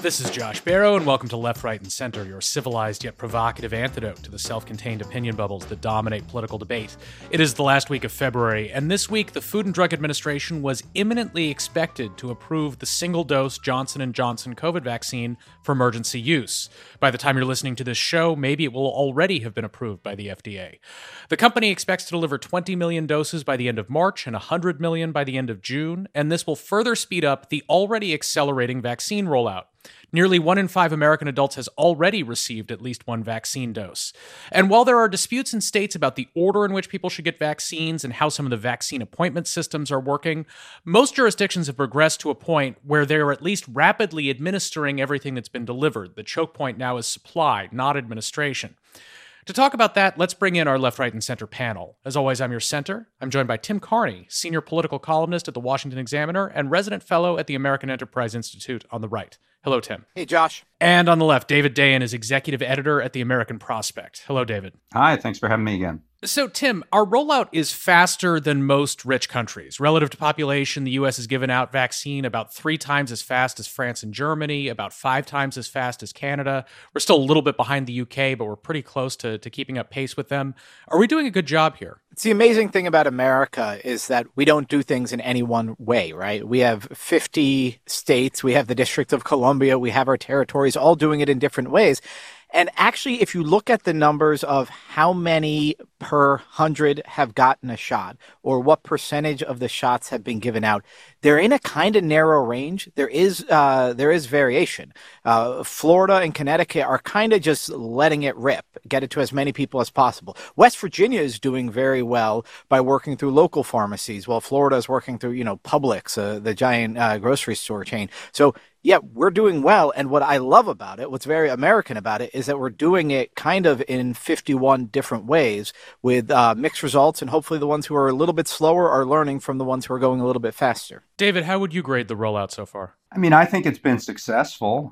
This is Josh Barrow, and welcome to Left, Right, and Center, your civilized yet provocative antidote to the self-contained opinion bubbles that dominate political debate. It is the last week of February, and this week the Food and Drug Administration was imminently expected to approve the single-dose Johnson & Johnson COVID vaccine for emergency use. By the time you're listening to this show, maybe it will already have been approved by the FDA. The company expects to deliver 20 million doses by the end of March and 100 million by the end of June, and this will further speed up the already accelerating vaccine rollout. Nearly 1 in 5 American adults has already received at least one vaccine dose. And while there are disputes in states about the order in which people should get vaccines and how some of the vaccine appointment systems are working, most jurisdictions have progressed to a point where they're at least rapidly administering everything that's been delivered. The choke point now is supply, not administration. To talk about that, let's bring in our Left, Right, and Center panel. As always, I'm your center. I'm joined by Tim Carney, senior political columnist at the Washington Examiner and resident fellow at the American Enterprise Institute on the right. Hello, Tim. Hey, Josh. And on the left, David Dayen is executive editor at the American Prospect. Hello, David. Hi, thanks for having me again. So, Tim, our rollout is faster than most rich countries. Relative to population, the U.S. has given out vaccine about 3 times as fast as France and Germany, about 5 times as fast as Canada. We're still a little bit behind the U.K., but we're pretty close to keeping up pace with them. Are we doing a good job here? It's the amazing thing about America is that we don't do things in any one way, right? We have 50 states, we have the District of Columbia, we have our territories all doing it in different ways. And actually, if you look at the numbers of how many per 100 have gotten a shot or what percentage of the shots have been given out, they're in a kind of narrow range. There is variation. Florida and Connecticut are kind of just letting it rip, get it to as many people as possible. West Virginia is doing very well by working through local pharmacies, while Florida is working through, Publix, the giant grocery store chain. So yeah, we're doing well. And what I love about it, what's very American about it, is that we're doing it kind of in 51 different ways with mixed results. And hopefully the ones who are a little bit slower are learning from the ones who are going a little bit faster. David, how would you grade the rollout so far? I mean, I think it's been successful.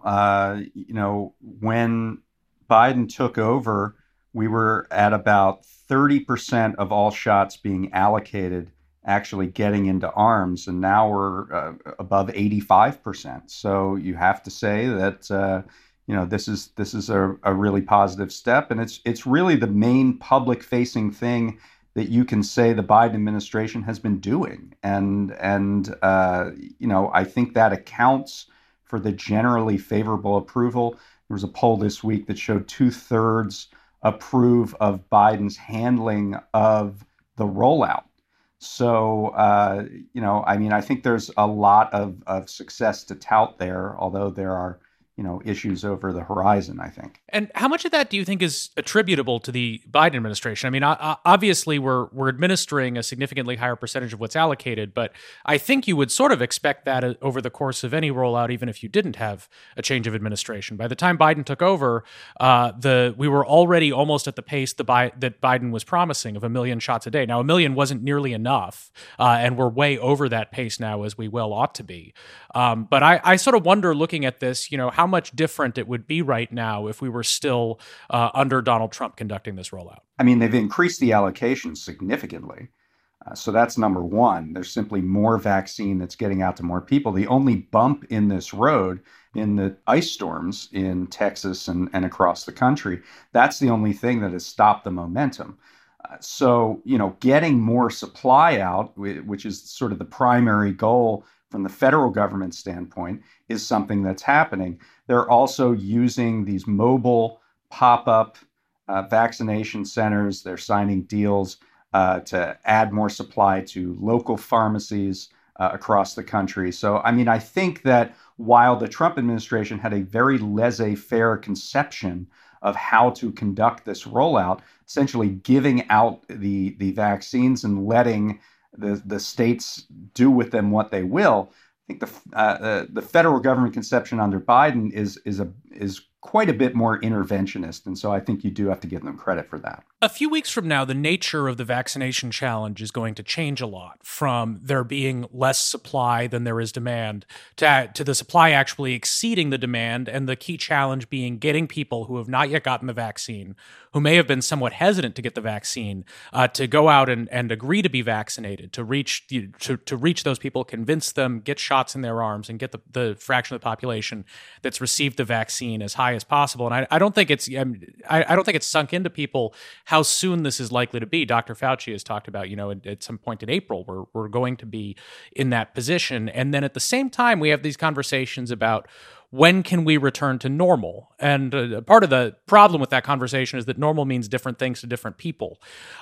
When Biden took over, we were at about 30% of all shots being allocated actually getting into arms, and now we're above 85%. So you have to say that this is a really positive step, and it's really the main public-facing thing that you can say the Biden administration has been doing, and I think that accounts for the generally favorable approval. There was a poll this week that showed 2/3 approve of Biden's handling of the rollout. So, I think there's a lot of success to tout there, although there are, issues over the horizon, I think. And how much of that do you think is attributable to the Biden administration? I mean, obviously, we're administering a significantly higher percentage of what's allocated, but I think you would sort of expect that over the course of any rollout, even if you didn't have a change of administration. By the time Biden took over, we were already almost at the pace that Biden was promising of 1 million shots a day. Now, 1 million wasn't nearly enough, and we're way over that pace now, as we well ought to be. But I sort of wonder, looking at this, how much different it would be right now if we were still under Donald Trump conducting this rollout. I mean, they've increased the allocation significantly. So that's number one. There's simply more vaccine that's getting out to more people. The only bump in this road in the ice storms in Texas and across the country, that's the only thing that has stopped the momentum. So, getting more supply out, which is sort of the primary goal from the federal government standpoint, is something that's happening. They're also using these mobile pop-up vaccination centers. They're signing deals to add more supply to local pharmacies across the country. So, I think that while the Trump administration had a very laissez-faire conception of how to conduct this rollout, essentially giving out the vaccines and letting the states do with them what they will, I think the federal government conception under Biden is quite a bit more interventionist. And so I think you do have to give them credit for that. A few weeks from now, the nature of the vaccination challenge is going to change a lot, from there being less supply than there is demand to the supply actually exceeding the demand, and the key challenge being getting people who have not yet gotten the vaccine, who may have been somewhat hesitant to get the vaccine, to go out and agree to be vaccinated, to reach those people, convince them, get shots in their arms, and get the fraction of the population that's received the vaccine as high as possible. And I don't think it's sunk into people how soon this is likely to be. Dr. Fauci has talked about, at some point in April, we're going to be in that position. And then at the same time, we have these conversations about when can we return to normal? And part of the problem with that conversation is that normal means different things to different people.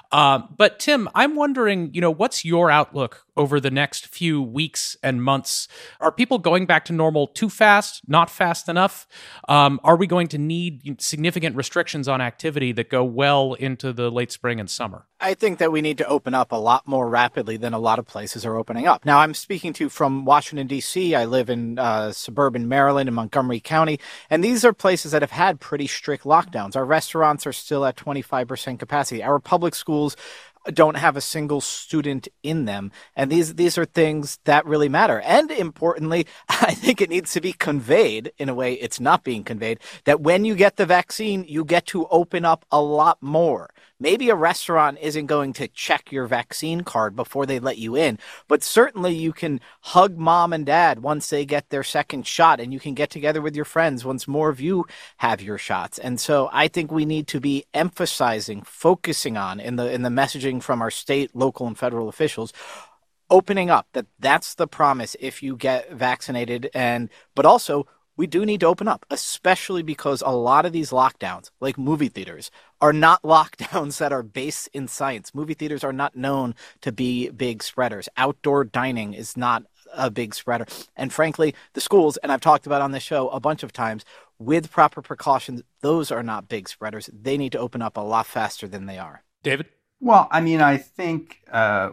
But Tim, I'm wondering, what's your outlook over the next few weeks and months? Are people going back to normal too fast, not fast enough? Are we going to need significant restrictions on activity that go well into the late spring and summer? I think that we need to open up a lot more rapidly than a lot of places are opening up. Now, I'm speaking to you from Washington, D.C. I live in suburban Maryland in Montgomery County, and these are places that have had pretty strict lockdowns. Our restaurants are still at 25% capacity. Our public schools don't have a single student in them. And these are things that really matter. And importantly, I think it needs to be conveyed in a way it's not being conveyed, that when you get the vaccine, you get to open up a lot more. Maybe a restaurant isn't going to check your vaccine card before they let you in, but certainly you can hug mom and dad once they get their second shot, and you can get together with your friends once more of you have your shots. And so I think we need to be emphasizing, focusing on in the messaging from our state, local, and federal officials, opening up, that's the promise if you get vaccinated. But also, we do need to open up, especially because a lot of these lockdowns, like movie theaters, are not lockdowns that are based in science. Movie theaters are not known to be big spreaders. Outdoor dining is not a big spreader. And frankly, the schools, and I've talked about on this show a bunch of times, with proper precautions, those are not big spreaders. They need to open up a lot faster than they are. David? Well, I think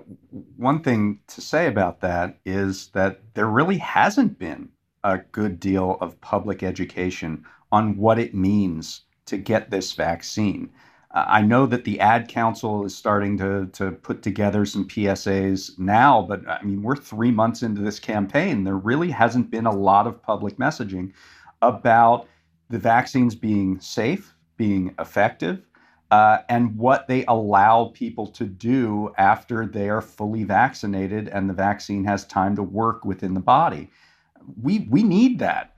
one thing to say about that is that there really hasn't been a good deal of public education on what it means to get this vaccine. I know that the Ad Council is starting to put together some PSAs now, but we're 3 months into this campaign. There really hasn't been a lot of public messaging about the vaccines being safe, being effective, and what they allow people to do after they are fully vaccinated and the vaccine has time to work within the body. We need that.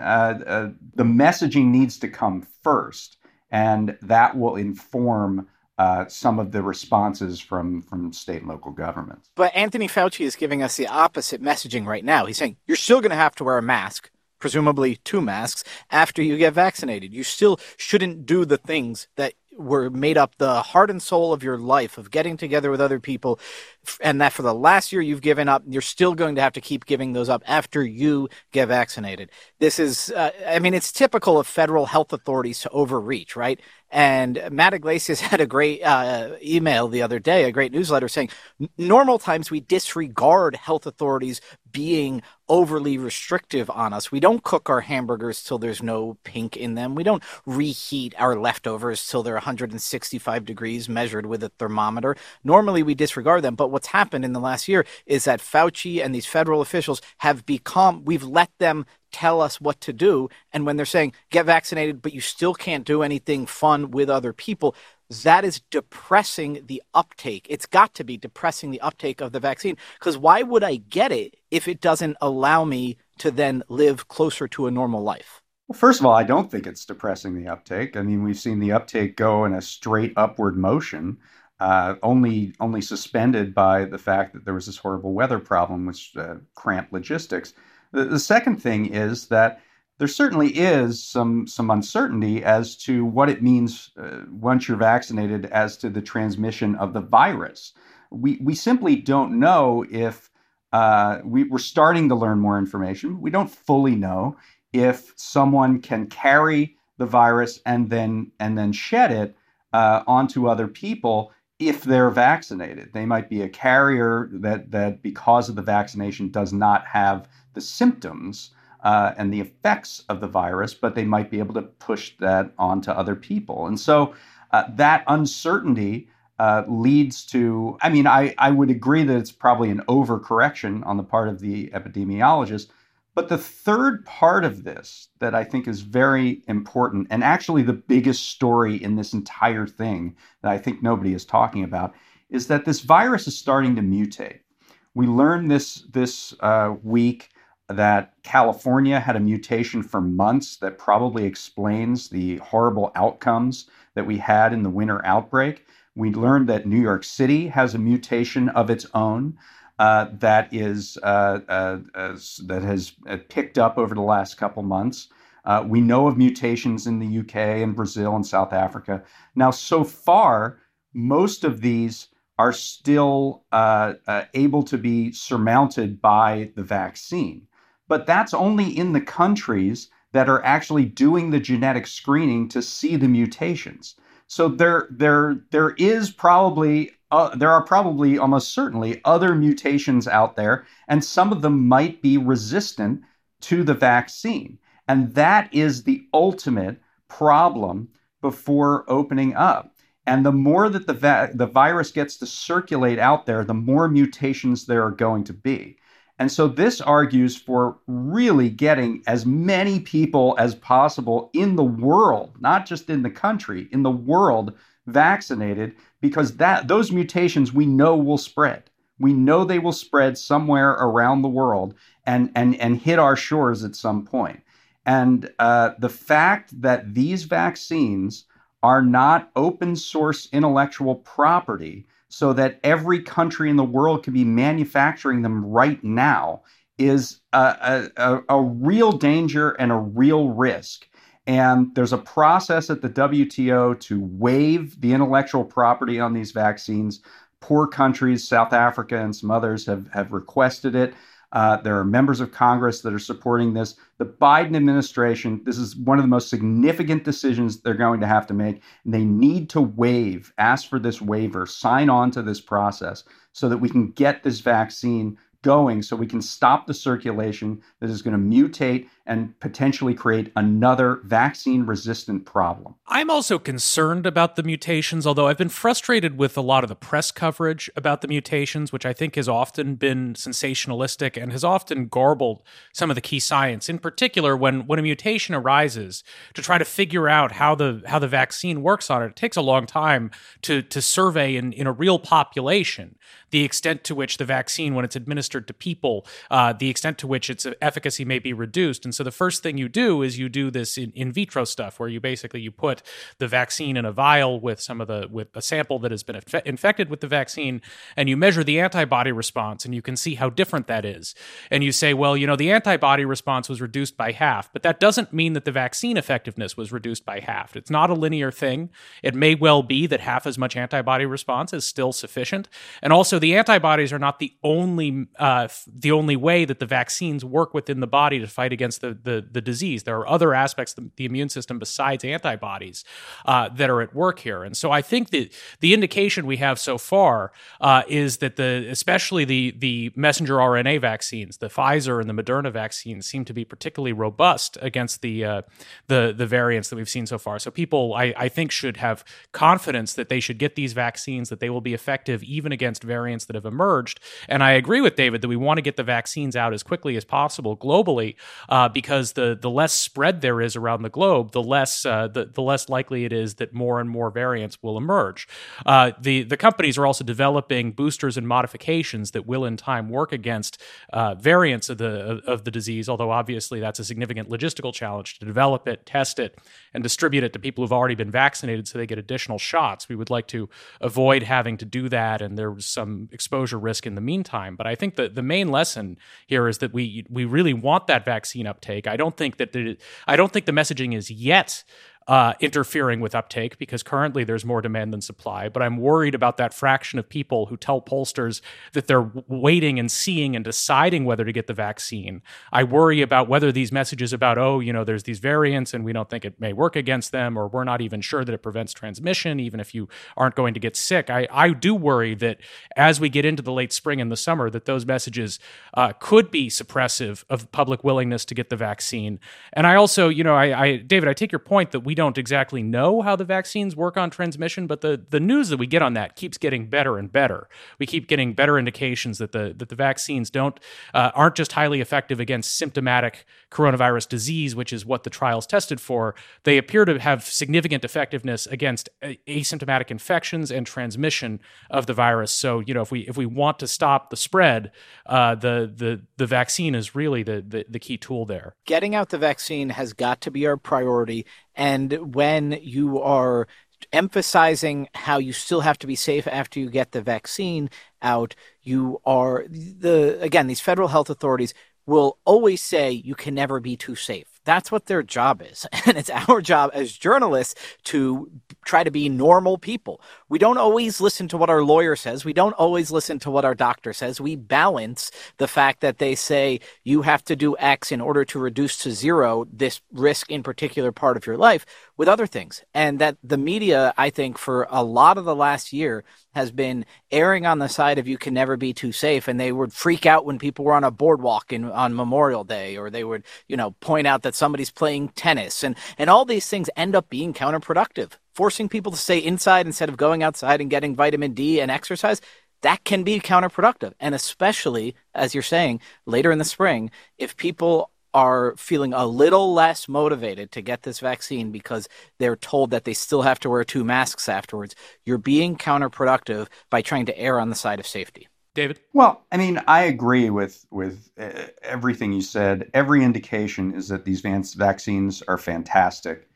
The messaging needs to come first, and that will inform some of the responses from state and local governments. But Anthony Fauci is giving us the opposite messaging right now. He's saying you're still going to have to wear a mask, presumably 2 masks, after you get vaccinated. You still shouldn't do the things that were made up the heart and soul of your life, of getting together with other people, and that for the last year you've given up, you're still going to have to keep giving those up after you get vaccinated. This is, it's typical of federal health authorities to overreach, right? And Matt Iglesias had a great email the other day, a great newsletter saying, normal times we disregard health authorities being overly restrictive on us. We don't cook our hamburgers till there's no pink in them. We don't reheat our leftovers till they're 165 degrees measured with a thermometer. Normally we disregard them. But what's happened in the last year is that Fauci and these federal officials we've let them tell us what to do. And when they're saying, get vaccinated, but you still can't do anything fun with other people, that is depressing the uptake. It's got to be depressing the uptake of the vaccine, because why would I get it if it doesn't allow me to then live closer to a normal life? Well, first of all, I don't think it's depressing the uptake. We've seen the uptake go in a straight upward motion, only suspended by the fact that there was this horrible weather problem which cramped logistics. The second thing is that there certainly is some uncertainty as to what it means once you're vaccinated as to the transmission of the virus. We simply don't know if we're starting to learn more information. We don't fully know if someone can carry the virus and then shed it onto other people if they're vaccinated. They might be a carrier that because of the vaccination does not have the symptoms and the effects of the virus, but they might be able to push that onto other people. And so that uncertainty leads to, I would agree that it's probably an overcorrection on the part of the epidemiologist. But the third part of this that I think is very important, and actually the biggest story in this entire thing that I think nobody is talking about, is that this virus is starting to mutate. We learned this week that California had a mutation for months that probably explains the horrible outcomes that we had in the winter outbreak. We learned that New York City has a mutation of its own that has picked up over the last couple months. We know of mutations in the UK and Brazil and South Africa. Now, so far, most of these are still able to be surmounted by the vaccine. But that's only in the countries that are actually doing the genetic screening to see the mutations. So there are probably almost certainly other mutations out there, and some of them might be resistant to the vaccine. And that is the ultimate problem before opening up. And the more that the virus gets to circulate out there, the more mutations there are going to be. And so this argues for really getting as many people as possible in the world, not just in the country, in the world, vaccinated, because those mutations we know will spread. We know they will spread somewhere around the world and hit our shores at some point. And the fact that these vaccines are not open source intellectual property so that every country in the world can be manufacturing them right now is a real danger and a real risk. And there's a process at the WTO to waive the intellectual property on these vaccines. Poor countries, South Africa and some others, have requested it. There are members of Congress that are supporting this. The Biden administration, this is one of the most significant decisions they're going to have to make. And they need to ask for this waiver, sign on to this process so that we can get this vaccine going, so we can stop the circulation that is going to mutate and potentially create another vaccine-resistant problem. I'm also concerned about the mutations, although I've been frustrated with a lot of the press coverage about the mutations, which I think has often been sensationalistic and has often garbled some of the key science. In particular, when a mutation arises, to try to figure out how the vaccine works on it, it takes a long time to survey in a real population the extent to which the vaccine, when it's administered to people, the extent to which its efficacy may be reduced. And so the first thing you do is you do this in vitro stuff, where you put the vaccine in a vial with a sample that has been infected with the vaccine, and you measure the antibody response, and you can see how different that is. And you say, well, the antibody response was reduced by half, but that doesn't mean that the vaccine effectiveness was reduced by half. It's not a linear thing. It may well be that half as much antibody response is still sufficient. And also, the antibodies are not the only way that the vaccines work within the body to fight against the disease. There are other aspects of the immune system besides antibodies that are at work here. And so I think that the indication we have so far is that especially the messenger RNA vaccines, the Pfizer and the Moderna vaccines, seem to be particularly robust against the variants that we've seen so far. So people, I think, should have confidence that they should get these vaccines, that they will be effective even against variants that have emerged. And I agree with David that we want to get the vaccines out as quickly as possible globally, because the less spread there is around the globe, the less likely it is that more and more variants will emerge. The companies are also developing boosters and modifications that will in time work against variants of the disease, although obviously that's a significant logistical challenge to develop it, test it, and distribute it to people who've already been vaccinated so they get additional shots. We would like to avoid having to do that, and there's some exposure risk in the meantime. But I think that the main lesson here is that we really want that vaccine uptake. I don't think the messaging is yet interfering with uptake, because currently there's more demand than supply. But I'm worried about that fraction of people who tell pollsters that they're waiting and seeing and deciding whether to get the vaccine. I worry about whether these messages about, there's these variants and we don't think it may work against them, or we're not even sure that it prevents transmission, even if you aren't going to get sick. I do worry that as we get into the late spring and the summer, that those messages could be suppressive of public willingness to get the vaccine. And I also, David, I take your point that we don't exactly know how the vaccines work on transmission, but the news that we get on that keeps getting better and better. We keep getting better indications that the vaccines aren't just highly effective against symptomatic coronavirus disease, which is what the trials tested for. They appear to have significant effectiveness against asymptomatic infections and transmission of the virus. So, if we want to stop the spread, the vaccine is really the key tool there. Getting out the vaccine has got to be our priority. And when you are emphasizing how you still have to be safe after you get the vaccine out, these federal health authorities will always say you can never be too safe. That's what their job is. And it's our job as journalists to try to be normal people. We don't always listen to what our lawyer says. We don't always listen to what our doctor says. We balance the fact that they say you have to do X in order to reduce to zero this risk in particular part of your life with other things. And that the media, I think, for a lot of the last year has been erring on the side of you can never be too safe. And they would freak out when people were on a boardwalk on Memorial Day, or they would, point out that somebody's playing tennis. And all these things end up being counterproductive. Forcing people to stay inside instead of going outside and getting vitamin D and exercise, that can be counterproductive. And especially, as you're saying, later in the spring, if people are feeling a little less motivated to get this vaccine because they're told that they still have to wear 2 masks afterwards, you're being counterproductive by trying to err on the side of safety. David? Well, I agree with everything you said. Every indication is that these vaccines are fantastic.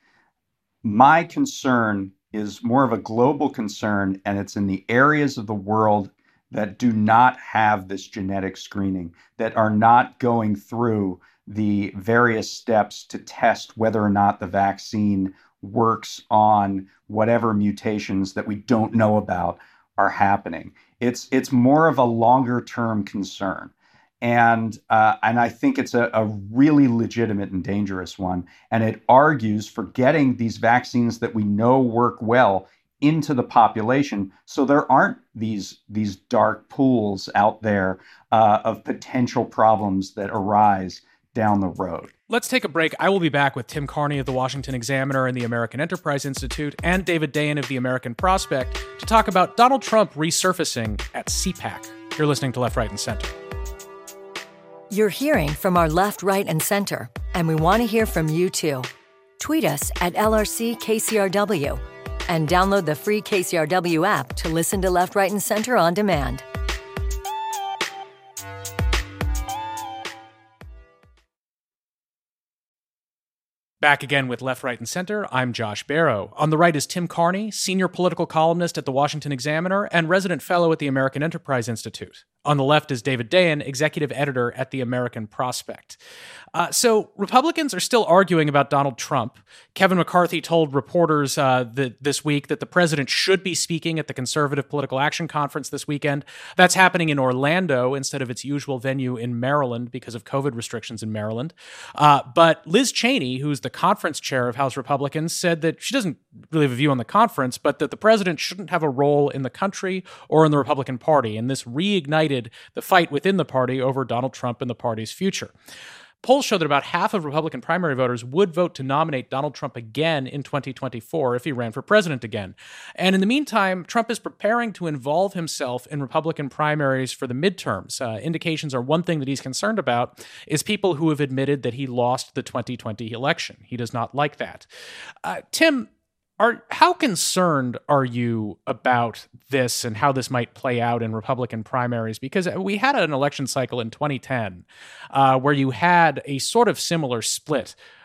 My concern is more of a global concern, and it's in the areas of the world that do not have this genetic screening, that are not going through the various steps to test whether or not the vaccine works on whatever mutations that we don't know about are happening. It's more of a longer term concern. And I think it's a really legitimate and dangerous one. And it argues for getting these vaccines that we know work well into the population, so there aren't these dark pools out there of potential problems that arise down the road. Let's take a break. I will be back with Tim Carney of the Washington Examiner and the American Enterprise Institute, and David Dayen of the American Prospect, to talk about Donald Trump resurfacing at CPAC. You're listening to Left, Right, and Center. You're hearing from our left, right, and center, and we want to hear from you too. Tweet us at LRCKCRW and download the free KCRW app to listen to Left, Right, and Center on demand. Back again with Left, Right, and Center. I'm Josh Barrow. On the right is Tim Carney, senior political columnist at the Washington Examiner and resident fellow at the American Enterprise Institute. On the left is David Dayen, executive editor at the American Prospect. So Republicans are still arguing about Donald Trump. Kevin McCarthy told reporters this week that the president should be speaking at the Conservative Political Action Conference this weekend. That's happening in Orlando instead of its usual venue in Maryland because of COVID restrictions in Maryland. But Liz Cheney, who's the conference chair of House Republicans, said that she doesn't really have a view on the conference, but that the president shouldn't have a role in the country or in the Republican Party. And this reignited the fight within the party over Donald Trump and the party's future. Polls show that about half of Republican primary voters would vote to nominate Donald Trump again in 2024 if he ran for president again. And in the meantime, Trump is preparing to involve himself in Republican primaries for the midterms. Indications are one thing that he's concerned about is people who have admitted that he lost the 2020 election. He does not like that. Tim, how concerned are you about this and how this might play out in Republican primaries? Because we had an election cycle in 2010 where you had a sort of similar split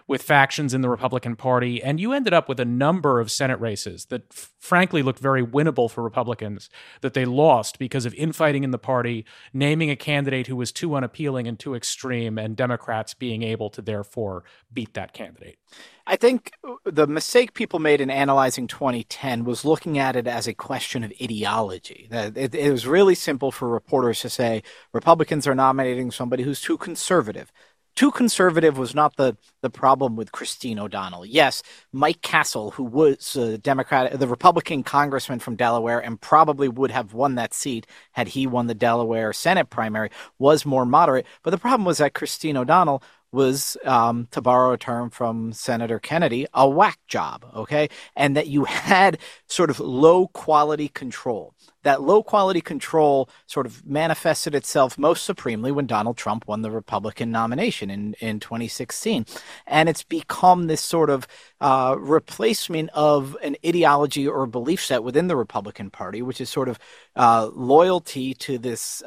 with factions in the Republican Party, and you ended up with a number of Senate races that frankly looked very winnable for Republicans that they lost because of infighting in the party, naming a candidate who was too unappealing and too extreme, and Democrats being able to therefore beat that candidate. I think the mistake people made in analyzing 2010 was looking at it as a question of ideology. It was really simple for reporters to say Republicans are nominating somebody who's too conservative. Too conservative was not the problem with Christine O'Donnell. Yes, Mike Castle, who was the Republican congressman from Delaware and probably would have won that seat had he won the Delaware Senate primary, was more moderate. But the problem was that Christine O'Donnell was, to borrow a term from Senator Kennedy, a whack job, okay? And that you had sort of low-quality control. That low-quality control sort of manifested itself most supremely when Donald Trump won the Republican nomination in 2016. And it's become this sort of replacement of an ideology or belief set within the Republican Party, which is sort of loyalty to this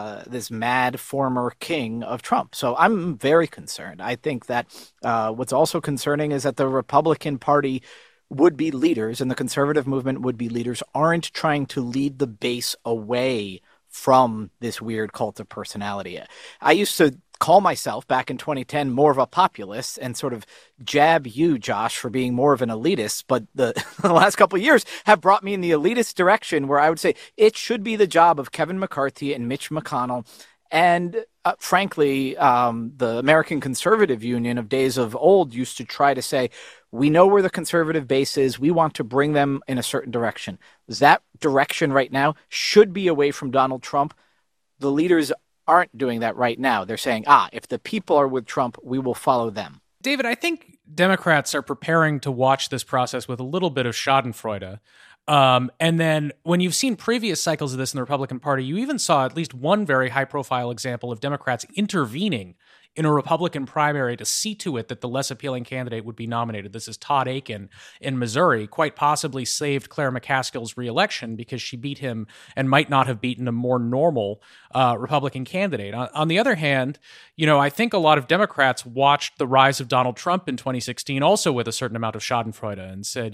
mad former king of Trump. So I'm very concerned. I think that what's also concerning is that the Republican Party would-be leaders and the conservative movement would-be leaders aren't trying to lead the base away from this weird cult of personality. I used to call myself back in 2010 more of a populist and sort of jab you, Josh, for being more of an elitist. But the last couple of years have brought me in the elitist direction where I would say it should be the job of Kevin McCarthy and Mitch McConnell and frankly, the American Conservative Union of days of old used to try to say, we know where the conservative base is. We want to bring them in a certain direction. That direction right now should be away from Donald Trump. The leaders aren't doing that right now. They're saying, if the people are with Trump, we will follow them. David, I think Democrats are preparing to watch this process with a little bit of schadenfreude. And then when you've seen previous cycles of this in the Republican Party, you even saw at least one very high-profile example of Democrats intervening in a Republican primary to see to it that the less appealing candidate would be nominated. This is Todd Akin in Missouri, quite possibly saved Claire McCaskill's reelection because she beat him and might not have beaten a more normal Republican candidate. On the other hand, I think a lot of Democrats watched the rise of Donald Trump in 2016 also with a certain amount of schadenfreude and said,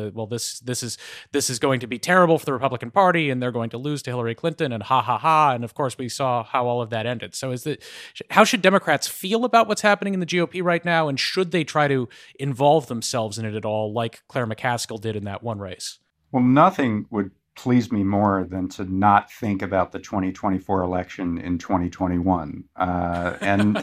this is going to be terrible for the Republican Party and they're going to lose to Hillary Clinton and ha ha ha. And of course, we saw how all of that ended. So how should Democrats feel about what's happening in the GOP right now? And should they try to involve themselves in it at all, like Claire McCaskill did in that one race? Well, nothing would please me more than to not think about the 2024 election in 2021. I'm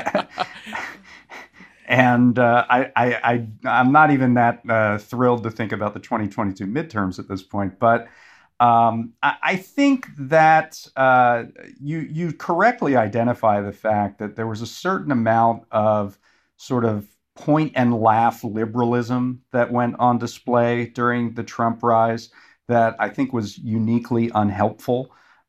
not even that thrilled to think about the 2022 midterms at this point, but I think that you correctly identify the fact that there was a certain amount of sort of point and laugh liberalism that went on display during the Trump rise that I think was uniquely unhelpful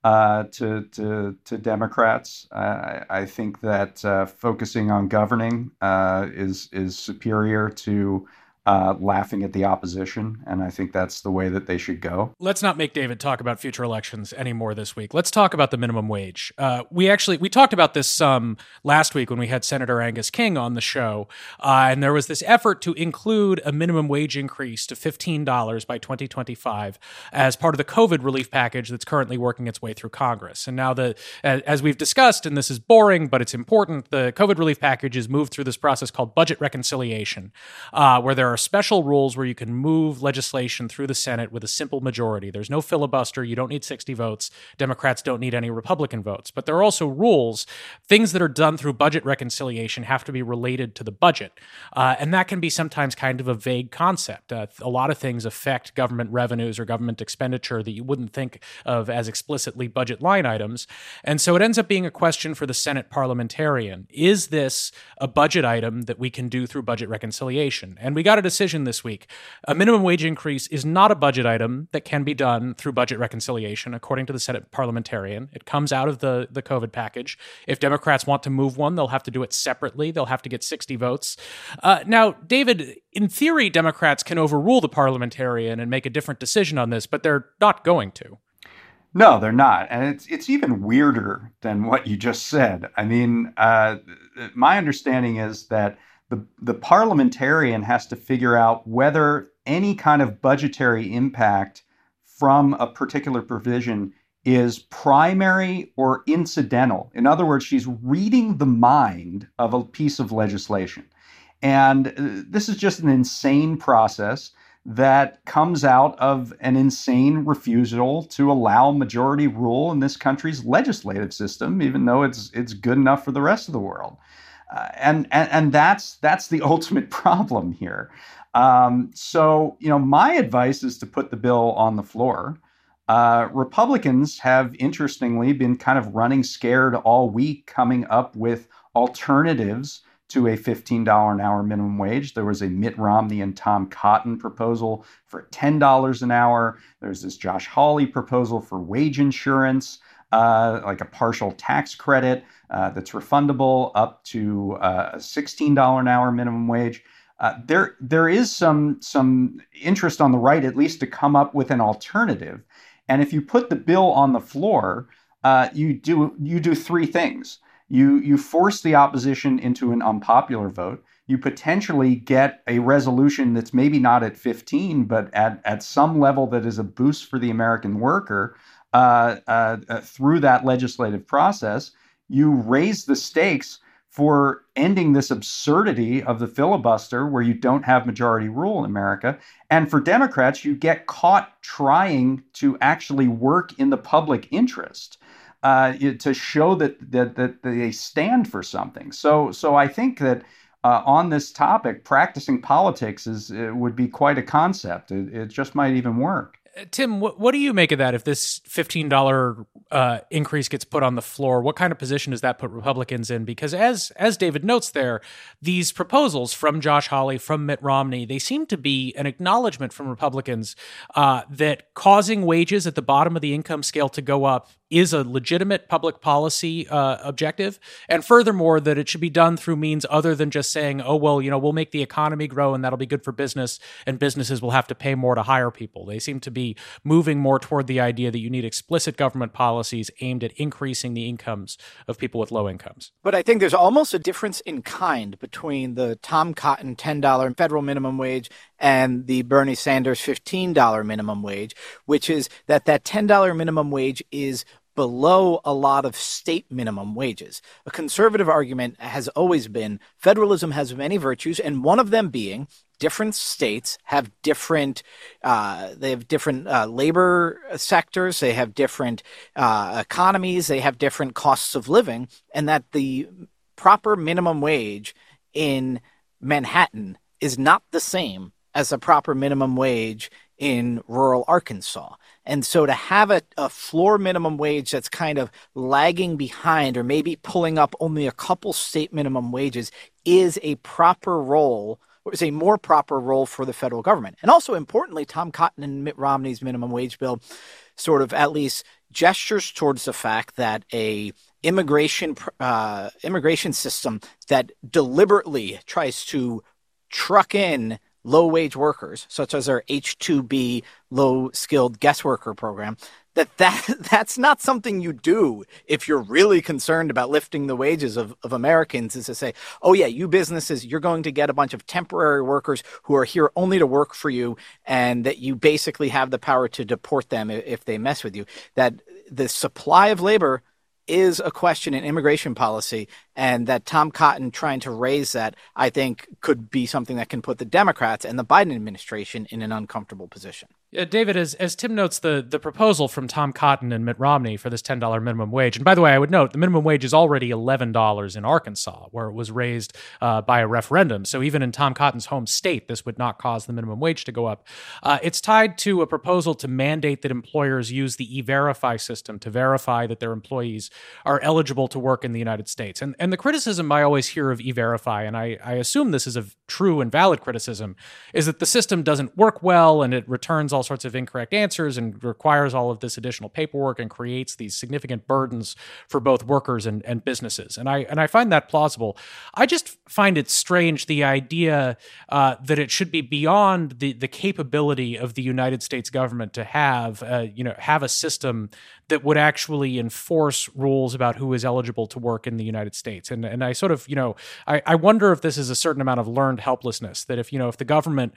to Democrats. I think that focusing on governing is superior to laughing at the opposition, and I think that's the way that they should go. Let's not make David talk about future elections anymore this week. Let's talk about the minimum wage. We talked about this some last week when we had Senator Angus King on the show, and there was this effort to include a minimum wage increase to $15 by 2025 as part of the COVID relief package that's currently working its way through Congress. And now, as we've discussed, and this is boring, but it's important, the COVID relief package is moved through this process called budget reconciliation, where there are special rules where you can move legislation through the Senate with a simple majority. There's no filibuster. You don't need 60 votes. Democrats don't need any Republican votes. But there are also rules. Things that are done through budget reconciliation have to be related to the budget. And that can be sometimes kind of a vague concept. A lot of things affect government revenues or government expenditure that you wouldn't think of as explicitly budget line items. And so it ends up being a question for the Senate parliamentarian. Is this a budget item that we can do through budget reconciliation? And we got a decision this week. A minimum wage increase is not a budget item that can be done through budget reconciliation, according to the Senate parliamentarian. It comes out of the COVID package. If Democrats want to move one, they'll have to do it separately. They'll have to get 60 votes. Now, David, in theory, Democrats can overrule the parliamentarian and make a different decision on this, but they're not going to. No, they're not. And it's even weirder than what you just said. I mean, my understanding is that The parliamentarian has to figure out whether any kind of budgetary impact from a particular provision is primary or incidental. In other words, she's reading the mind of a piece of legislation. And this is just an insane process that comes out of an insane refusal to allow majority rule in this country's legislative system, even though it's good enough for the rest of the world. And that's the ultimate problem here. So, my advice is to put the bill on the floor. Republicans have, interestingly, been kind of running scared all week, coming up with alternatives to a $15 an hour minimum wage. There was a Mitt Romney and Tom Cotton proposal for $10 an hour. There's this Josh Hawley proposal for wage insurance, like a partial tax credit that's refundable up to a $16 an hour minimum wage. There is some interest on the right, at least, to come up with an alternative. And if you put the bill on the floor, you do three things. You force the opposition into an unpopular vote. You potentially get a resolution that's maybe not at 15, but at some level that is a boost for the American worker through that legislative process. You raise the stakes for ending this absurdity of the filibuster where you don't have majority rule in America. And for Democrats, you get caught trying to actually work in the public interest. To show that they stand for something. So I think that on this topic, practicing politics would be quite a concept. It just might even work. Tim, what do you make of that? If this $15 increase gets put on the floor, what kind of position does that put Republicans in? Because as David notes there, these proposals from Josh Hawley, from Mitt Romney, they seem to be an acknowledgement from Republicans that causing wages at the bottom of the income scale to go up is a legitimate public policy objective. And furthermore, that it should be done through means other than just saying, oh, well, we'll make the economy grow and that'll be good for business and businesses will have to pay more to hire people. They seem to be moving more toward the idea that you need explicit government policies aimed at increasing the incomes of people with low incomes. But I think there's almost a difference in kind between the Tom Cotton $10 federal minimum wage and the Bernie Sanders $15 minimum wage, which is that $10 minimum wage is below a lot of state minimum wages. A conservative argument has always been federalism has many virtues, and one of them being different states have different labor sectors, they have different economies, they have different costs of living, and that the proper minimum wage in Manhattan is not the same as the proper minimum wage in rural Arkansas. And so to have a floor minimum wage that's kind of lagging behind or maybe pulling up only a couple state minimum wages is a proper role, or is a more proper role for the federal government. And also importantly, Tom Cotton and Mitt Romney's minimum wage bill sort of at least gestures towards the fact that a immigration system that deliberately tries to truck in low-wage workers, such as our H-2B low-skilled guest worker program, that's not something you do if you're really concerned about lifting the wages of Americans, is to say, oh yeah, you businesses, you're going to get a bunch of temporary workers who are here only to work for you, and that you basically have the power to deport them if they mess with you. That the supply of labor is a question in immigration policy, and that Tom Cotton trying to raise that, I think, could be something that can put the Democrats and the Biden administration in an uncomfortable position. David, as Tim notes, the proposal from Tom Cotton and Mitt Romney for this $10 minimum wage, and by the way, I would note the minimum wage is already $11 in Arkansas, where it was raised by a referendum. So even in Tom Cotton's home state, this would not cause the minimum wage to go up. It's tied to a proposal to mandate that employers use the E-Verify system to verify that their employees are eligible to work in the United States. And the criticism I always hear of E-Verify, and I assume this is a true and valid criticism, is that the system doesn't work well and it returns all sorts of incorrect answers and requires all of this additional paperwork and creates these significant burdens for both workers and businesses. And I find that plausible. I just find it strange, the idea that it should be beyond the capability of the United States government to have a system that would actually enforce rules about who is eligible to work in the United States. And I sort of, I wonder if this is a certain amount of learned helplessness, that if the government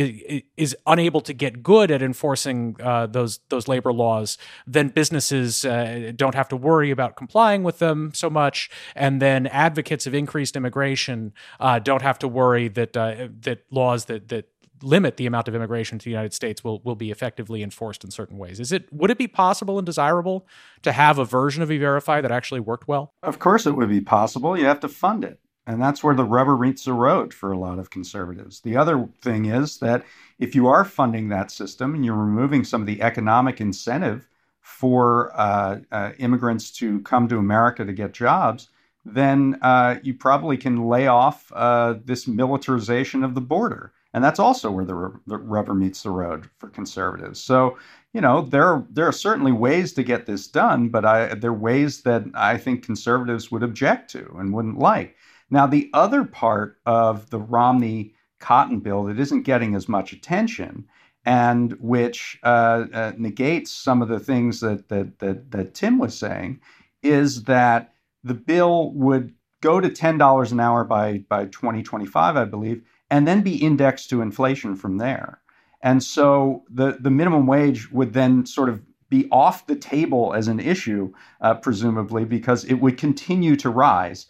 is unable to get good at enforcing those labor laws, then businesses don't have to worry about complying with them so much, and then advocates of increased immigration don't have to worry that laws that limit the amount of immigration to the United States will be effectively enforced in certain ways. Would it be possible and desirable to have a version of E-Verify that actually worked well? Of course it would be possible. You have to fund it. And that's where the rubber meets the road for a lot of conservatives. The other thing is that if you are funding that system and you're removing some of the economic incentive for immigrants to come to America to get jobs, then you probably can lay off this militarization of the border. And that's also where the rubber meets the road for conservatives. So, there are certainly ways to get this done, but there are ways that I think conservatives would object to and wouldn't like. Now, the other part of the Romney Cotton bill that isn't getting as much attention, and which negates some of the things that Tim was saying, is that the bill would go to $10 an hour by 2025, I believe, and then be indexed to inflation from there. And so the minimum wage would then sort of be off the table as an issue, presumably, because it would continue to rise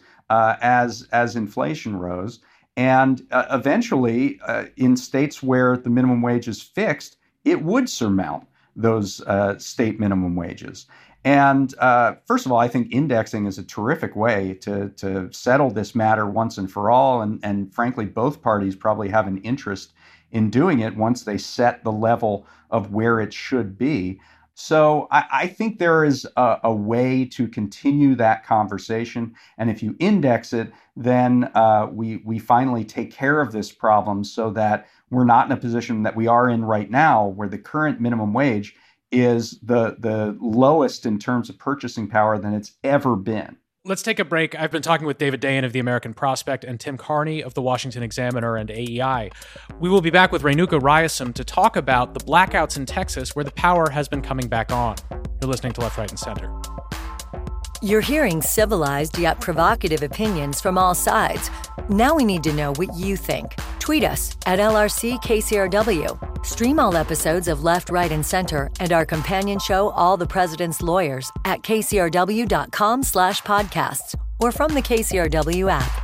as inflation rose. And eventually, in states where the minimum wage is fixed, it would surmount those state minimum wages. And first of all, I think indexing is a terrific way to settle this matter once and for all. And frankly, both parties probably have an interest in doing it once they set the level of where it should be. So I think there is a way to continue that conversation. And if you index it, then we finally take care of this problem so that we're not in a position that we are in right now, where the current minimum wage is the lowest in terms of purchasing power than it's ever been. Let's take a break. I've been talking with David Dayen of the American Prospect and Tim Carney of the Washington Examiner and AEI. We will be back with Renuka Ryerson to talk about the blackouts in Texas where the power has been coming back on. You're listening to Left, Right, and Center. You're hearing civilized yet provocative opinions from all sides. Now we need to know what you think. Tweet us at LRCKCRW. Stream all episodes of Left, Right, and Center and our companion show, All the President's Lawyers, at kcrw.com/podcasts or from the KCRW app.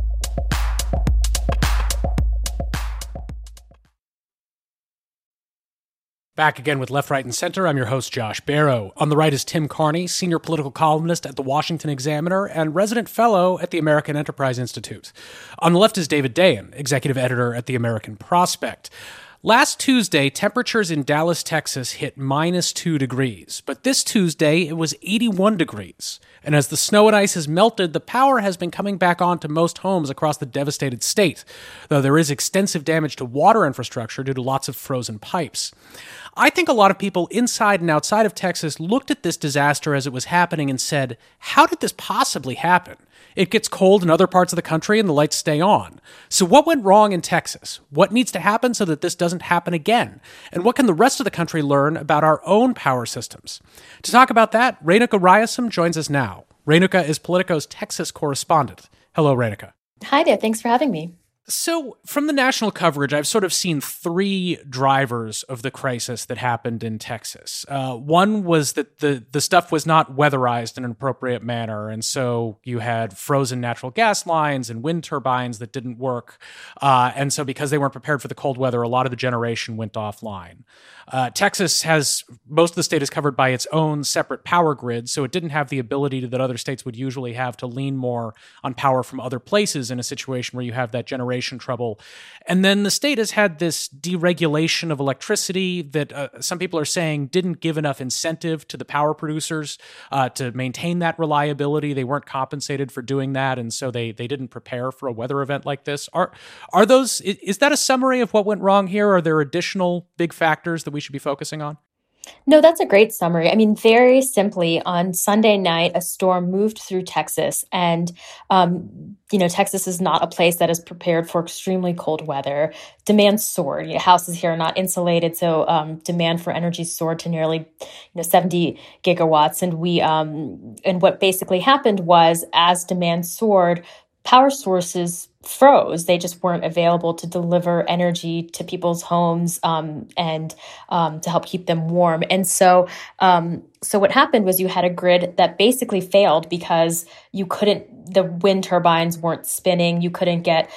Back again with Left, Right, and Center. I'm your host, Josh Barrow. On the right is Tim Carney, senior political columnist at the Washington Examiner and resident fellow at the American Enterprise Institute. On the left is David Dayen, executive editor at the American Prospect. Last Tuesday, temperatures in Dallas, Texas hit -2 degrees, but this Tuesday it was 81 degrees. And as the snow and ice has melted, the power has been coming back on to most homes across the devastated state, though there is extensive damage to water infrastructure due to lots of frozen pipes. I think a lot of people inside and outside of Texas looked at this disaster as it was happening and said, how did this possibly happen? It gets cold in other parts of the country and the lights stay on. So what went wrong in Texas? What needs to happen so that this doesn't happen again? And what can the rest of the country learn about our own power systems? To talk about that, Renuka Ryerson joins us now. Renuka is Politico's Texas correspondent. Hello, Renuka. Hi there. Thanks for having me. So from the national coverage, I've sort of seen three drivers of the crisis that happened in Texas. One was that the stuff was not weatherized in an appropriate manner. And so you had frozen natural gas lines and wind turbines that didn't work. And so because they weren't prepared for the cold weather, a lot of the generation went offline. Texas most of the state is covered by its own separate power grid, so it didn't have the ability that other states would usually have to lean more on power from other places in a situation where you have that generation trouble. And then the state has had this deregulation of electricity that some people are saying didn't give enough incentive to the power producers to maintain that reliability. They weren't compensated for doing that, and so they didn't prepare for a weather event like this. Is that a summary of what went wrong here? Are there additional big factors that we should be focusing on? No, that's a great summary. I mean, very simply, on Sunday night, a storm moved through Texas, and Texas is not a place that is prepared for extremely cold weather. Demand soared. Houses here are not insulated, so demand for energy soared to nearly 70 gigawatts. And what basically happened was, as demand soared, power sources froze. They just weren't available to deliver energy to people's homes and to help keep them warm. And so what happened was you had a grid that basically failed because the wind turbines weren't spinning. You couldn't get,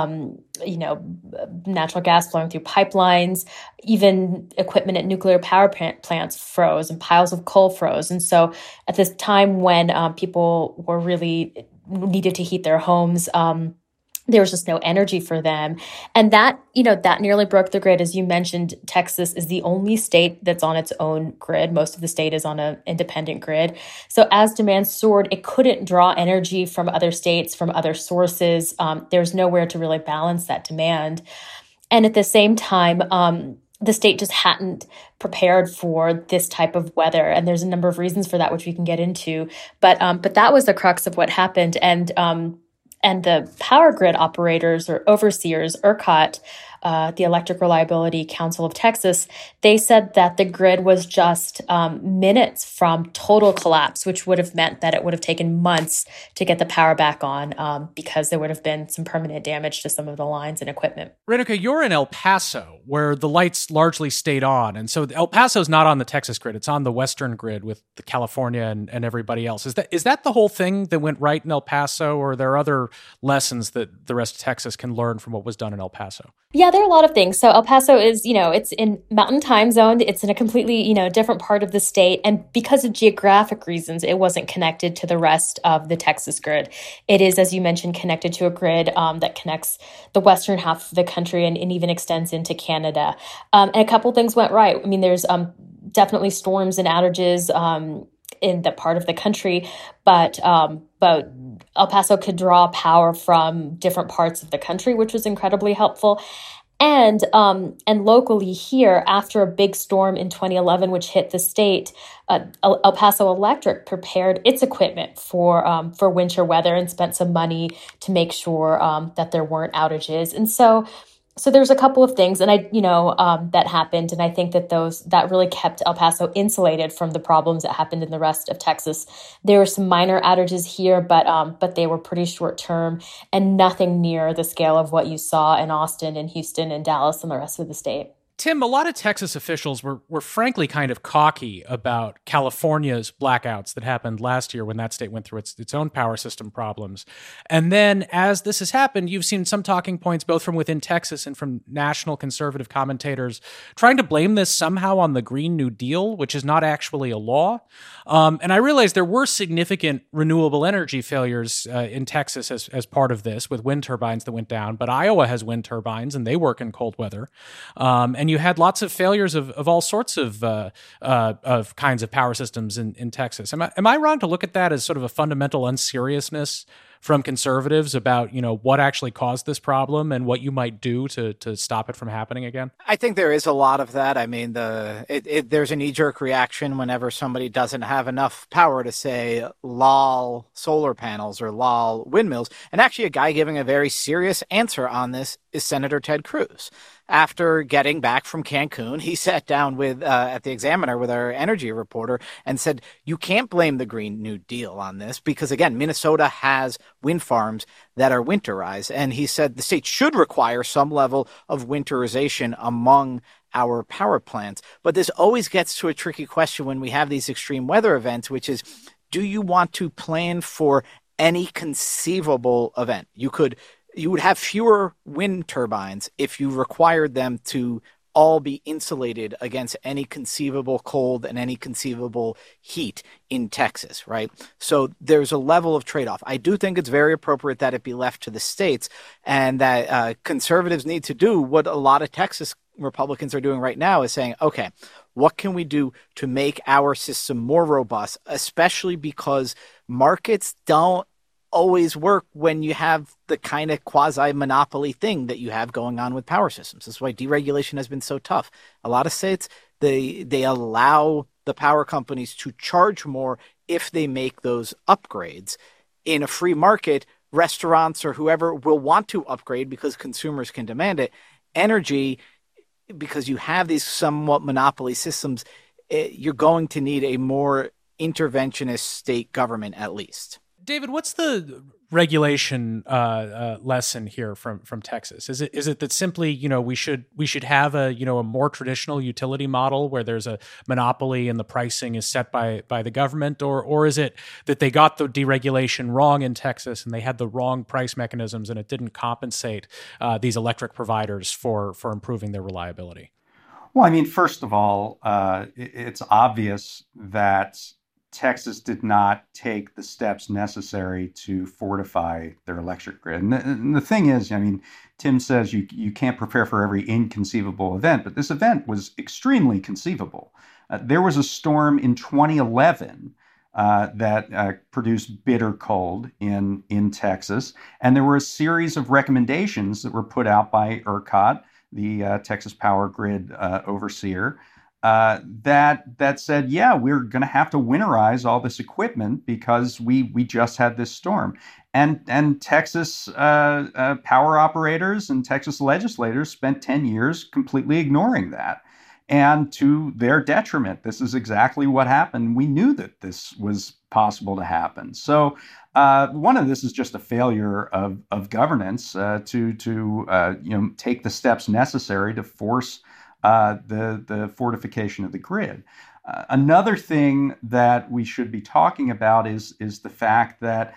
natural gas flowing through pipelines. Even equipment at nuclear power plants froze and piles of coal froze. And so at this time when people were really needed to heat their homes, there was just no energy for them. And that nearly broke the grid. As you mentioned, Texas is the only state that's on its own grid. Most of the state is on an independent grid. So as demand soared, it couldn't draw energy from other states, from other sources. There's nowhere to really balance that demand. And at the same time, the state just hadn't prepared for this type of weather. And there's a number of reasons for that, which we can get into. But that was the crux of what happened. And the power grid operators or overseers, ERCOT, the Electric Reliability Council of Texas, they said that the grid was just minutes from total collapse, which would have meant that it would have taken months to get the power back on because there would have been some permanent damage to some of the lines and equipment. Renuka, you're in El Paso, where the lights largely stayed on. And so El Paso's not on the Texas grid. It's on the Western grid with the California and everybody else. Is that the whole thing that went right in El Paso, or are there other lessons that the rest of Texas can learn from what was done in El Paso? Yeah, there are a lot of things. So El Paso is, it's in Mountain Time Zone. It's in a completely, different part of the state. And because of geographic reasons, it wasn't connected to the rest of the Texas grid. It is, as you mentioned, connected to a grid that connects the western half of the country and even extends into Canada. And a couple things went right. I mean, there's definitely storms and outages in that part of the country, but El Paso could draw power from different parts of the country, which was incredibly helpful. And locally here, after a big storm in 2011, which hit the state, El Paso Electric prepared its equipment for winter weather and spent some money to make sure that there weren't outages. And so there's a couple of things, and that happened, and I think that really kept El Paso insulated from the problems that happened in the rest of Texas. There were some minor outages here, but they were pretty short term and nothing near the scale of what you saw in Austin and Houston and Dallas and the rest of the state. Tim, a lot of Texas officials were frankly kind of cocky about California's blackouts that happened last year when that state went through its own power system problems. And then as this has happened, you've seen some talking points both from within Texas and from national conservative commentators trying to blame this somehow on the Green New Deal, which is not actually a law. And I realize there were significant renewable energy failures in Texas as part of this with wind turbines that went down. But Iowa has wind turbines and they work in cold weather. And you had lots of failures of all sorts of kinds of power systems in Texas. Am I wrong to look at that as sort of a fundamental unseriousness from conservatives about, what actually caused this problem and what you might do to stop it from happening again? I think there is a lot of that. I mean, there's a knee-jerk reaction whenever somebody doesn't have enough power to say lol solar panels or lol windmills. And actually a guy giving a very serious answer on this is Senator Ted Cruz. After getting back from Cancun, he sat down with at the Examiner with our energy reporter and said, you can't blame the Green New Deal on this because, again, Minnesota has wind farms that are winterized. And he said the state should require some level of winterization among our power plants. But this always gets to a tricky question when we have these extreme weather events, which is, do you want to plan for any conceivable event? You would have fewer wind turbines if you required them to all be insulated against any conceivable cold and any conceivable heat in Texas, right? So there's a level of trade-off. I do think it's very appropriate that it be left to the states and that conservatives need to do what a lot of Texas Republicans are doing right now is saying, okay, what can we do to make our system more robust, especially because markets don't always work when you have the kind of quasi-monopoly thing that you have going on with power systems. That's why deregulation has been so tough. A lot of states, They allow the power companies to charge more if they make those upgrades. In a free market, restaurants or whoever will want to upgrade because consumers can demand it. Energy, because you have these somewhat monopoly systems, you're going to need a more interventionist state government at least. David, what's the regulation lesson here from Texas? Is it that simply we should have a more traditional utility model where there's a monopoly and the pricing is set by the government, or is it that they got the deregulation wrong in Texas and they had the wrong price mechanisms and it didn't compensate these electric providers for improving their reliability? Well, I mean, first of all, it's obvious that Texas did not take the steps necessary to fortify their electric grid. And the thing is, I mean, Tim says you can't prepare for every inconceivable event, but this event was extremely conceivable. There was a storm in 2011 that produced bitter cold in Texas, and there were a series of recommendations that were put out by ERCOT, the Texas Power Grid overseer, that said, yeah, we're going to have to winterize all this equipment because we just had this storm. And Texas power operators and Texas legislators spent 10 years completely ignoring that. And to their detriment, this is exactly what happened. We knew that this was possible to happen. So one of this is just a failure of governance to take the steps necessary to force the fortification of the grid. Another thing that we should be talking about is the fact that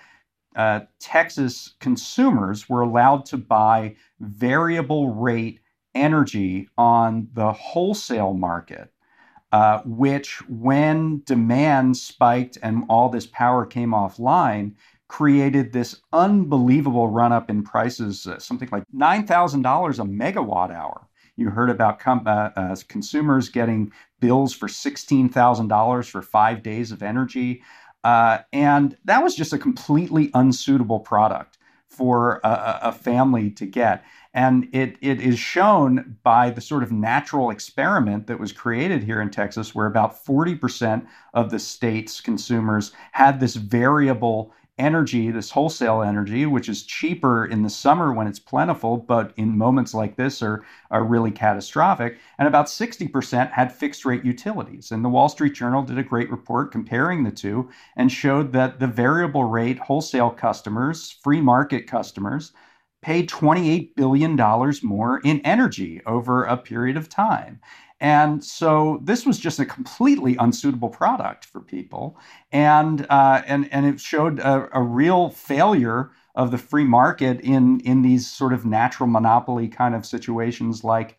Texas consumers were allowed to buy variable rate energy on the wholesale market, which, when demand spiked and all this power came offline, created this unbelievable run-up in prices, something like $9,000 a megawatt hour. You heard about consumers getting bills for $16,000 for 5 days of energy. And that was just a completely unsuitable product for a family to get. And it is shown by the sort of natural experiment that was created here in Texas, where about 40% of the state's consumers had this variable energy, this wholesale energy, which is cheaper in the summer when it's plentiful, but in moments like this are really catastrophic. And about 60% had fixed rate utilities. And the Wall Street Journal did a great report comparing the two and showed that the variable rate wholesale customers, free market customers, paid $28 billion more in energy over a period of time. And so this was just a completely unsuitable product for people. And it showed a real failure of the free market in these sort of natural monopoly kind of situations like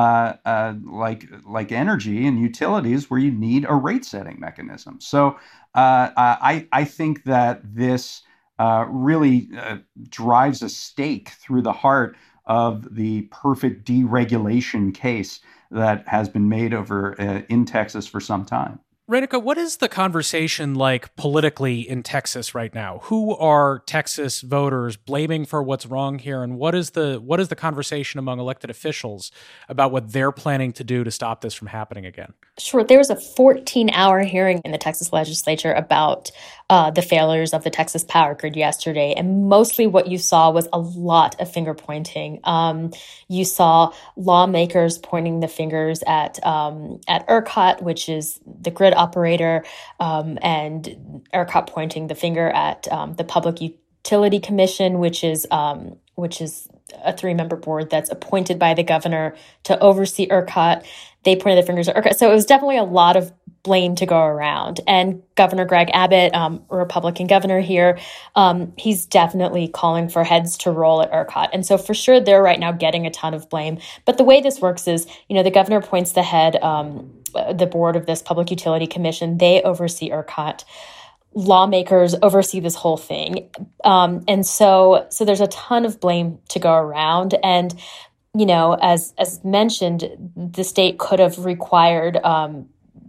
energy and utilities, where you need a rate setting mechanism. So I think that this really drives a stake through the heart of the perfect deregulation case that has been made over in Texas for some time. Renika, what is the conversation like politically in Texas right now? Who are Texas voters blaming for what's wrong here, and what is the conversation among elected officials about what they're planning to do to stop this from happening again? Sure. There was a 14-hour hearing in the Texas legislature about the failures of the Texas power grid yesterday, and mostly what you saw was a lot of finger pointing. You saw lawmakers pointing the fingers at ERCOT, which is the grid operator, and ERCOT pointing the finger at the Public Utility Commission, which is a 3-member board that's appointed by the governor to oversee ERCOT. They pointed their fingers at ERCOT. So it was definitely a lot of blame to go around. And Governor Greg Abbott, a Republican governor here, he's definitely calling for heads to roll at ERCOT. And so for sure, they're right now getting a ton of blame. But the way this works is, the governor appoints the head, the board of this Public Utility Commission. They oversee ERCOT. Lawmakers oversee this whole thing. And so there's a ton of blame to go around. And, as mentioned, the state could have required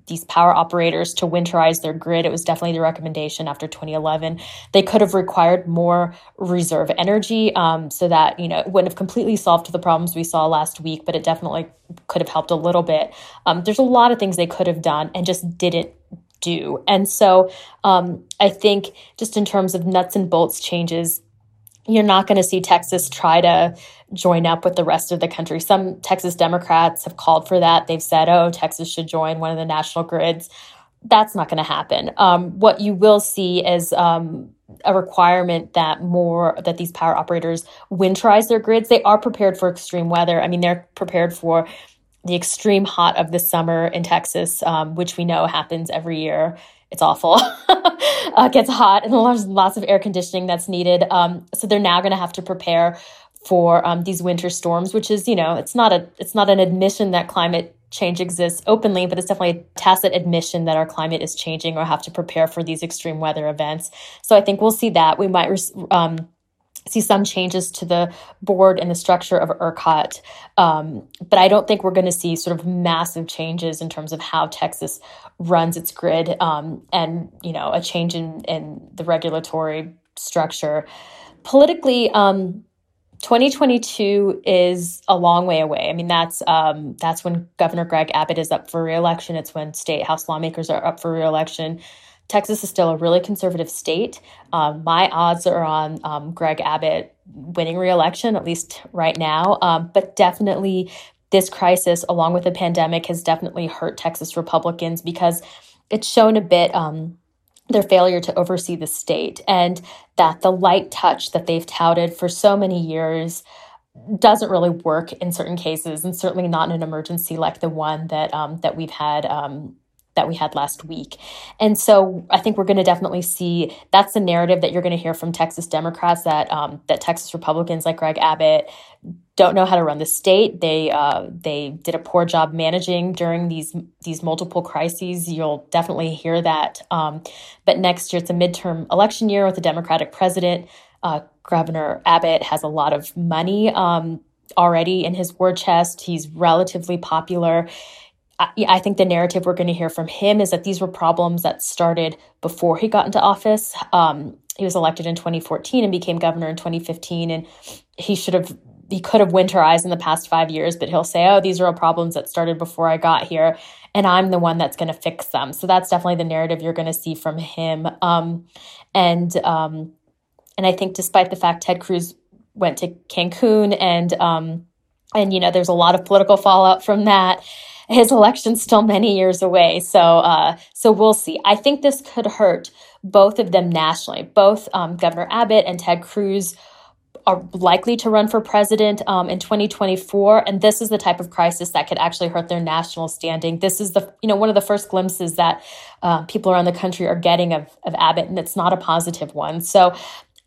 these power operators to winterize their grid. It was definitely the recommendation after 2011. They could have required more reserve energy so that, it wouldn't have completely solved the problems we saw last week, but it definitely could have helped a little bit. There's a lot of things they could have done and just didn't do. And so I think just in terms of nuts and bolts changes, you're not going to see Texas try to join up with the rest of the country. Some Texas Democrats have called for that. They've said, Texas should join one of the national grids. That's not going to happen. What you will see is a requirement that these power operators winterize their grids. They are prepared for extreme weather. I mean, they're prepared for the extreme hot of the summer in Texas, which we know happens every year. It's awful. It gets hot and there's lots of air conditioning that's needed. So they're now going to have to prepare for these winter storms, which is, it's not an admission that climate change exists openly, but it's definitely a tacit admission that our climate is changing or have to prepare for these extreme weather events. So I think we'll see that. We might see some changes to the board and the structure of ERCOT. But I don't think we're going to see sort of massive changes in terms of how Texas runs its grid and, a change in the regulatory structure. Politically, 2022 is a long way away. I mean, that's when Governor Greg Abbott is up for re-election. It's when state House lawmakers are up for re-election. Texas is still a really conservative state. My odds are on Greg Abbott winning re-election, at least right now. But definitely this crisis, along with the pandemic, has definitely hurt Texas Republicans because it's shown a bit their failure to oversee the state, and that the light touch that they've touted for so many years doesn't really work in certain cases, and certainly not in an emergency like the one that we had last week. And so I think we're going to definitely see that's the narrative that you're going to hear from Texas Democrats, that Texas Republicans like Greg Abbott don't know how to run the state. They did a poor job managing during these multiple crises. You'll definitely hear that. But next year, it's a midterm election year with a Democratic president. Governor Abbott has a lot of money already in his war chest. He's relatively popular. I think the narrative we're going to hear from him is that these were problems that started before he got into office. He was elected in 2014 and became governor in 2015, and he could have winterized in the past 5 years, but he'll say, these are all problems that started before I got here, and I'm the one that's going to fix them. So that's definitely the narrative you're going to see from him. And I think despite the fact Ted Cruz went to Cancun and there's a lot of political fallout from that, his election's still many years away. So we'll see. I think this could hurt both of them nationally. Both Governor Abbott and Ted Cruz are likely to run for president in 2024. And this is the type of crisis that could actually hurt their national standing. This is one of the first glimpses that people around the country are getting of Abbott, and it's not a positive one. So,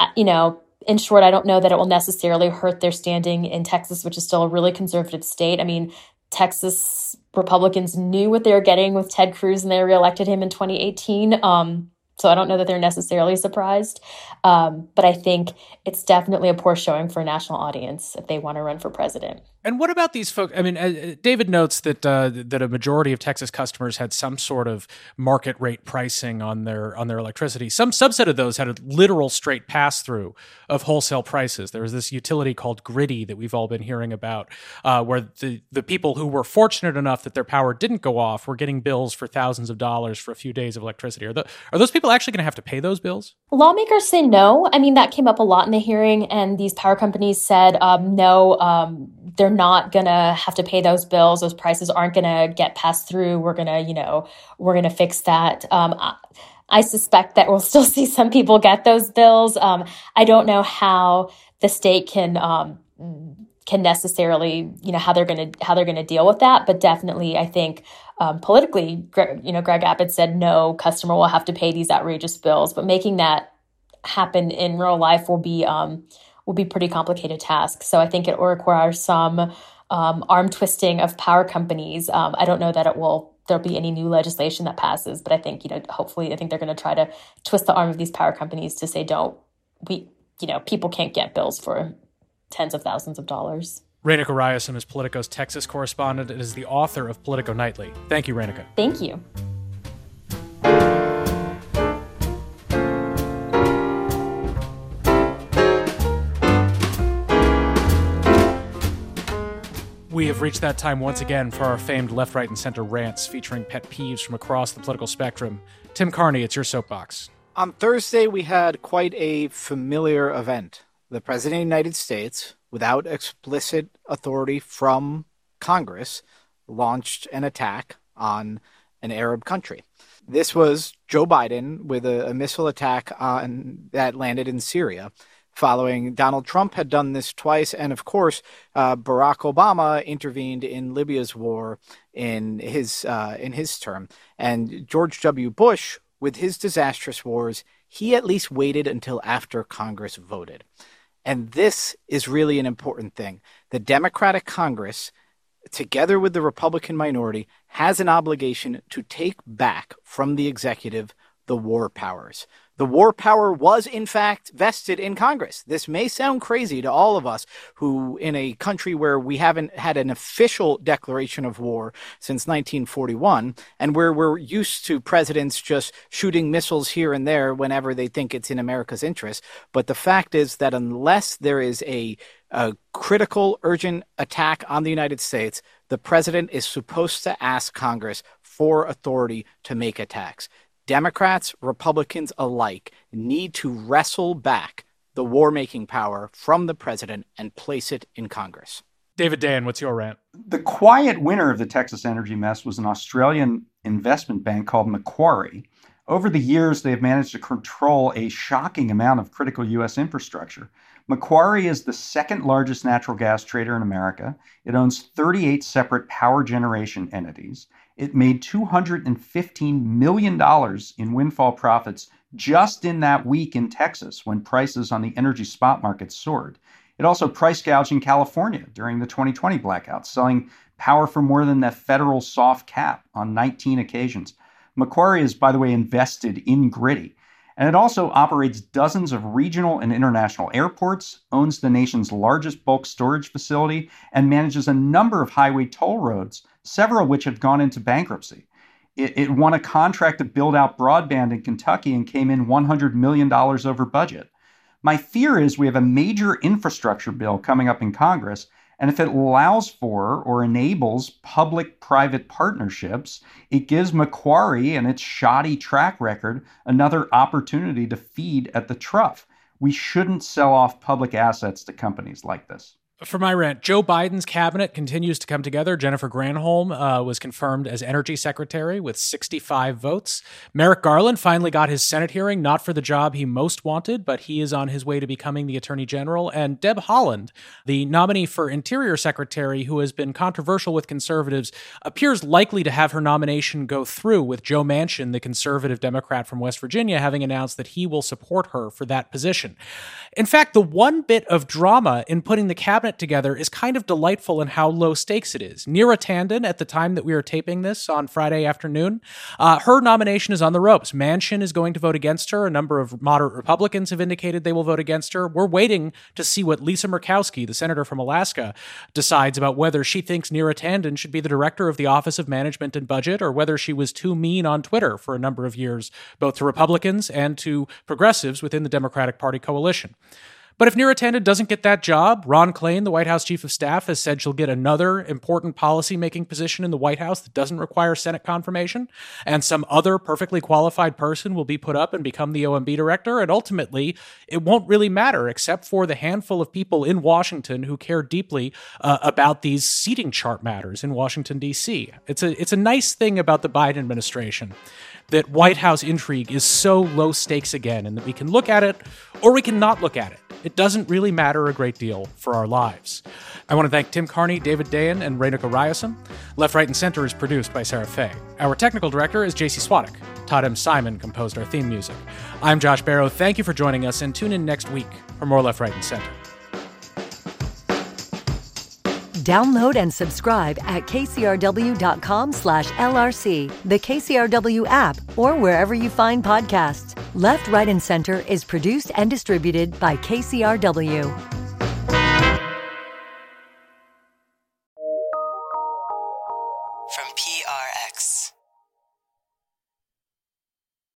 in short, I don't know that it will necessarily hurt their standing in Texas, which is still a really conservative state. I mean, Texas Republicans knew what they were getting with Ted Cruz, and they reelected him in 2018. So I don't know that they're necessarily surprised. But I think it's definitely a poor showing for a national audience if they want to run for president. And what about these folks? I mean, David notes that that a majority of Texas customers had some sort of market rate pricing on their electricity. Some subset of those had a literal straight pass through of wholesale prices. There was this utility called Griddy that we've all been hearing about, where the people who were fortunate enough that their power didn't go off were getting bills for thousands of dollars for a few days of electricity. Are those people actually going to have to pay those bills? Lawmakers say no. I mean, that came up a lot in the hearing, and these power companies said no. They're not going to have to pay those bills. Those prices aren't going to get passed through. We're going to fix that. I suspect that we'll still see some people get those bills. I don't know how the state can necessarily, how they're going to deal with that. But definitely, I think politically, Greg Abbott said no customer will have to pay these outrageous bills. But making that happen in real life will be pretty complicated task. So I think it will require some arm twisting of power companies. I don't know that there'll be any new legislation that passes, but I think, hopefully, I think they're going to try to twist the arm of these power companies to say, people can't get bills for tens of thousands of dollars. Renika Ryerson is Politico's Texas correspondent and is the author of Politico Nightly. Thank you, Renika. Thank you. We have reached that time once again for our famed left, right, and center rants featuring pet peeves from across the political spectrum. Tim Carney, it's your soapbox. On Thursday, we had quite a familiar event. The President of the United States, without explicit authority from Congress, launched an attack on an Arab country. This was Joe Biden with a missile attack that landed in Syria, following Donald Trump had done this twice. And of course, Barack Obama intervened in Libya's war in his term. And George W. Bush, with his disastrous wars, he at least waited until after Congress voted. And this is really an important thing. The Democratic Congress, together with the Republican minority, has an obligation to take back from the executive the war powers. The war power was, in fact, vested in Congress. This may sound crazy to all of us who, in a country where we haven't had an official declaration of war since 1941, and where we're used to presidents just shooting missiles here and there whenever they think it's in America's interest. But the fact is that unless there is a critical, urgent attack on the United States, the president is supposed to ask Congress for authority to make attacks. Democrats, Republicans alike need to wrestle back the war-making power from the president and place it in Congress. David Dayen, what's your rant? The quiet winner of the Texas energy mess was an Australian investment bank called Macquarie. Over the years, they've managed to control a shocking amount of critical U.S. infrastructure. Macquarie is the second largest natural gas trader in America. It owns 38 separate power generation entities. It made $215 million in windfall profits just in that week in Texas when prices on the energy spot market soared. It also price gouged in California during the 2020 blackouts, selling power for more than the federal soft cap on 19 occasions. Macquarie is, by the way, invested in Griddy. And it also operates dozens of regional and international airports, owns the nation's largest bulk storage facility, and manages a number of highway toll roads, several of which have gone into bankruptcy. It won a contract to build out broadband in Kentucky and came in $100 million over budget. My fear is we have a major infrastructure bill coming up in Congress, and if it allows for or enables public-private partnerships, it gives Macquarie and its shoddy track record another opportunity to feed at the trough. We shouldn't sell off public assets to companies like this. For my rant, Joe Biden's cabinet continues to come together. Jennifer Granholm was confirmed as energy secretary with 65 votes. Merrick Garland finally got his Senate hearing, not for the job he most wanted, but he is on his way to becoming the attorney general. And Deb Haaland, the nominee for interior secretary, who has been controversial with conservatives, appears likely to have her nomination go through, with Joe Manchin, the conservative Democrat from West Virginia, having announced that he will support her for that position. In fact, the one bit of drama in putting the cabinet together is kind of delightful in how low stakes it is. Neera Tanden, at the time that we are taping this on Friday afternoon, her nomination is on the ropes. Manchin is going to vote against her. A number of moderate Republicans have indicated they will vote against her. We're waiting to see what Lisa Murkowski, the senator from Alaska, decides about whether she thinks Neera Tanden should be the director of the Office of Management and Budget, or whether she was too mean on Twitter for a number of years, both to Republicans and to progressives within the Democratic Party coalition. But if Neera Tanden doesn't get that job, Ron Klain, the White House chief of staff, has said she'll get another important policy-making position in the White House that doesn't require Senate confirmation, and some other perfectly qualified person will be put up and become the OMB director, and ultimately, it won't really matter except for the handful of people in Washington who care deeply about these seating chart matters in Washington, D.C. It's a nice thing about the Biden administration that White House intrigue is so low stakes again, and that we can look at it or we can not look at it. It doesn't really matter a great deal for our lives. I want to thank Tim Carney, David Dayen, and Renika Ryerson. Left, Right, and Center is produced by Sarah Fay. Our technical director is JC Swadek. Todd M. Simon composed our theme music. I'm Josh Barrow. Thank you for joining us, and tune in next week for more Left, Right, and Center. Download and subscribe at kcrw.com/LRC, the KCRW app, or wherever you find podcasts. Left, Right, and Center is produced and distributed by KCRW. from PRX.